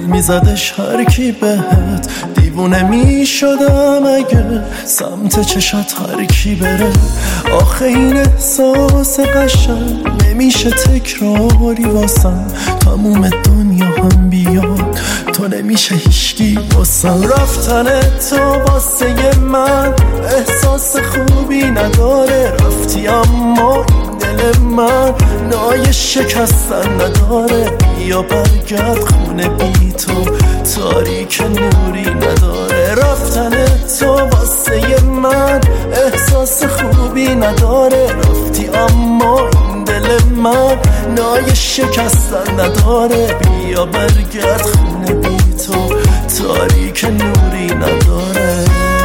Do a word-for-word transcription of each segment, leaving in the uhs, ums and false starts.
میزدش هر کی بهت، دیوونه میشدم اگه سمت چشات هر کی بره. آخه این احساس قشنگ نمیشه تکراری واسم، تموم دنیا هم بیاد تو نمیشه هیچکی واسم. رفتن تو واسه من احساس خوبی نداره، رفتی اما دل من نای شکستن نداره. یا برگرد خونه بی تو، تاریک نوری نداره. رفتن تو واسه من احساس خوبی نداره، رفتی اما این دل من نای شکستن نداره. بیا برگرد خونه بی تو، تاریک نوری نداره.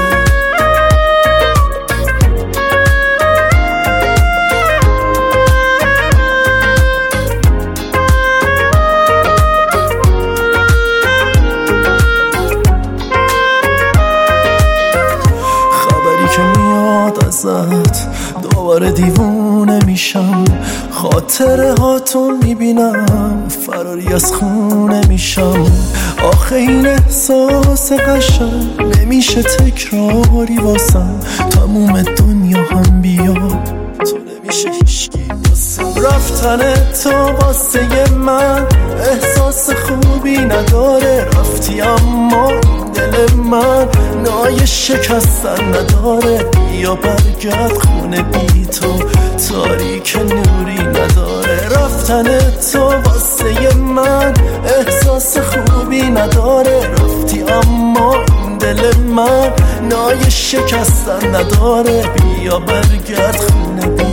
دوباره دیوونه میشم، خاطره هاتون میبینم، فراری از خونه میشم. آخه این احساس قشنگ نمیشه تکراری واسم، تموم دنیا هم بیاد تو نمیشه هیچکی واسم. رفتن تو واسه من احساس خوبی نداره، رفتی اما دل من نای شکستن نداره. یا برگرد خونه بی تو، تاریک نوری نداره. رفتن تو واسه من احساس خوبی نداره، رفتی اما این دل من نای شکستن نداره. بیا برگرد خونه بی